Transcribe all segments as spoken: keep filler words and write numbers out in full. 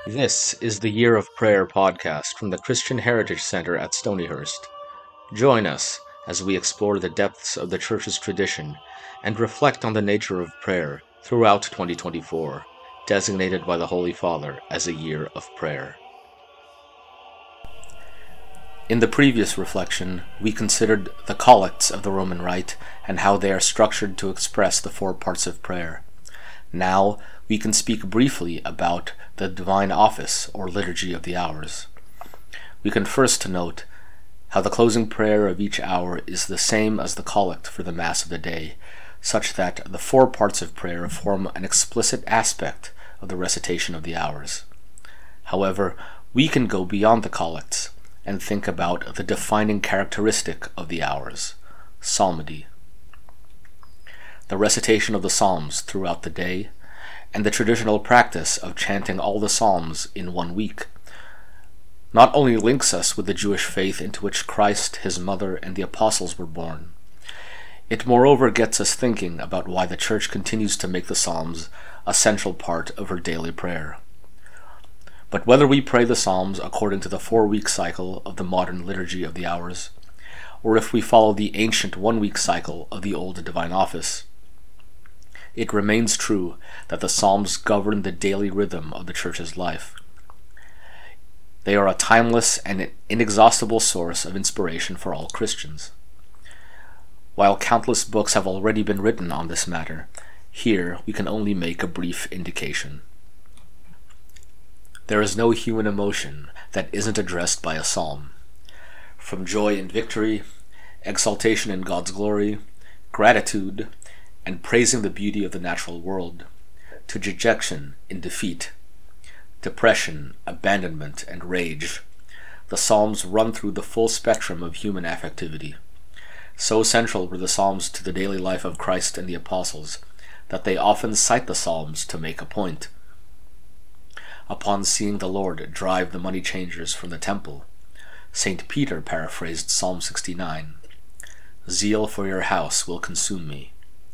This is the Year of Prayer podcast from the Christian Heritage Center at Stonyhurst. Join us as we explore the depths of the Church's tradition and reflect on the nature of prayer throughout twenty twenty-four, designated by the Holy Father as a Year of Prayer. In the previous reflection, we considered the collects of the Roman Rite and how they are structured to express the four parts of prayer. Now, we can speak briefly about the Divine Office, or Liturgy of the Hours. We can first note how the closing prayer of each hour is the same as the collect for the Mass of the day, such that the four parts of prayer form an explicit aspect of the recitation of the hours. However, we can go beyond the collects and think about the defining characteristic of the hours, psalmody. The recitation of the Psalms throughout the day, and the traditional practice of chanting all the Psalms in one week, not only links us with the Jewish faith into which Christ, his mother, and the apostles were born, it moreover gets us thinking about why the Church continues to make the Psalms a central part of her daily prayer. But whether we pray the Psalms according to the four-week cycle of the modern Liturgy of the Hours, or if we follow the ancient one-week cycle of the old Divine Office, it remains true that the Psalms govern the daily rhythm of the Church's life. They are a timeless and inexhaustible source of inspiration for all Christians. While countless books have already been written on this matter, here we can only make a brief indication. There is no human emotion that isn't addressed by a psalm. From joy in victory, exaltation in God's glory, gratitude, and praising the beauty of the natural world, to dejection in defeat, depression, abandonment, and rage, the Psalms run through the full spectrum of human affectivity. So central were the Psalms to the daily life of Christ and the apostles that they often cite the Psalms to make a point. Upon seeing the Lord drive the money changers from the temple, Saint Peter paraphrased Psalm sixty-nine, "Zeal for your house will consume me."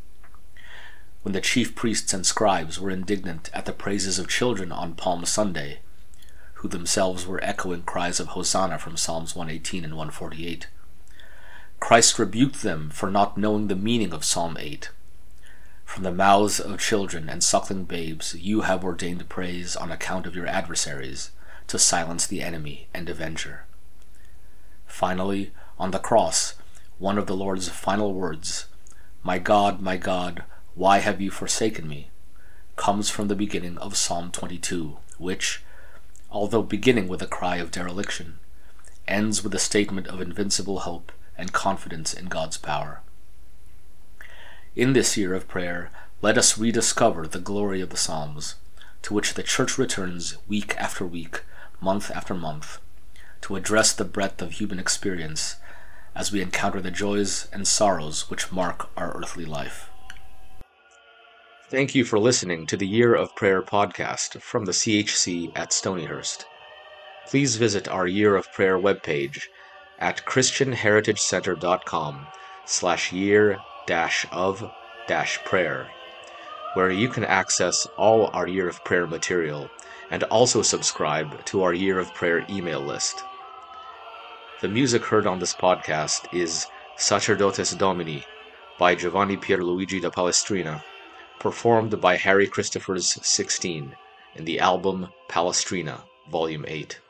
When the chief priests and scribes were indignant at the praises of children on Palm Sunday, who themselves were echoing cries of Hosanna from Psalms one eighteen and one forty-eight, Christ rebuked them for not knowing the meaning of Psalm eight. From the mouths of children and suckling babes you have ordained praise on account of your adversaries, to silence the enemy and avenger. Finally, on the cross, one of the Lord's final words, "My God, my God, why have you forsaken me?" comes from the beginning of Psalm twenty-two, which, although beginning with a cry of dereliction, ends with a statement of invincible hope and confidence in God's power. In this year of prayer, let us rediscover the glory of the Psalms, to which the Church returns week after week, month after month, to address the breadth of human experience as we encounter the joys and sorrows which mark our earthly life. Thank you for listening to the Year of Prayer podcast from the C H C at Stonyhurst. Please visit our Year of Prayer webpage at christianheritagecenter.com slash year dash of dash prayer, where you can access all our Year of Prayer material and also subscribe to our Year of Prayer email list. The music heard on this podcast is Sacerdotes Domini by Giovanni Pierluigi da Palestrina, performed by Harry Christophers sixteen in the album Palestrina, Volume eight.